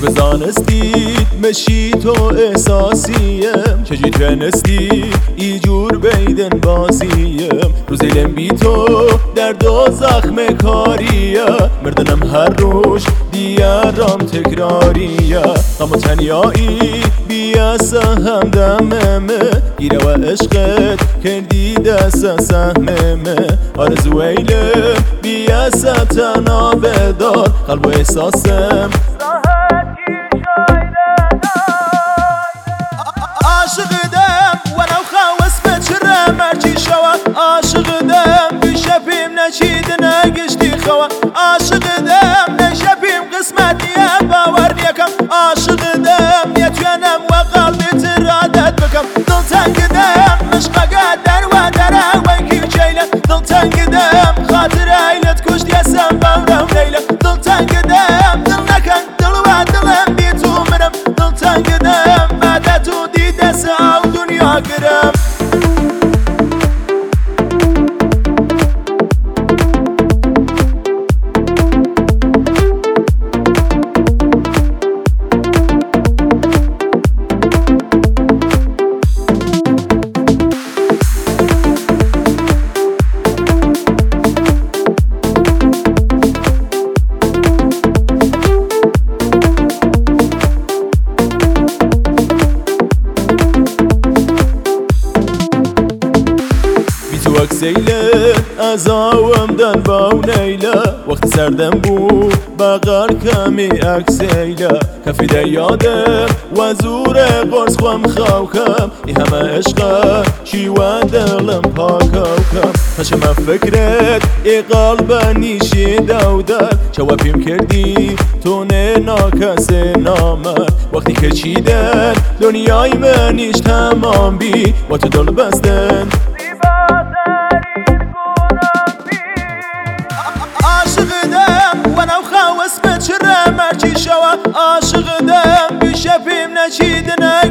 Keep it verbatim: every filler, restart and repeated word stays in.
بزانستید مشی تو احساسیم چجوری تونستی ایجور بیدن بازیم روزی لم بی تو درد و زخم کاریه مردنم هر روش دیارم تکراریه غم و تنیایی بیاسه همدممه گیره و عشقت کردی دست سهممه آرزو ایله بیاسه تنها بدار قلب و احساسم عاشقدم ولو خاوس بچره مرچی شوا عاشقدم بشپیم نچیدنه گشتی خوا عاشقدم نشپیم قسمتیه باور نیکم عاشقدم یتوانم و قلبی ترادت بکم دل تنگدم مشقه در و دره ویکی جیله دل تنگدم خاطر ایلت کشت یسم باورم لیله دل تنگدم دل نکن دل و دلم بی تو منم دل تنگدم بعد تو دیده سا و دنیا گرم وقت سیله از آوام دن با نیله وقت سردم بو بغار کمی اکسیله کفی ده یادم و زور قرص خوام خواکم ای همه عشقه چی و دلم پاکوکم هشم فکرت ای قلب نیشی دودر چوابیم کردی تو نه ناکس نامر وقتی که چیدن دنیای منیش تمام بی با تو دل بستن عاشقدم ولو خاوس بچره مرچی شوا عاشقدم بشپیم نچیدنه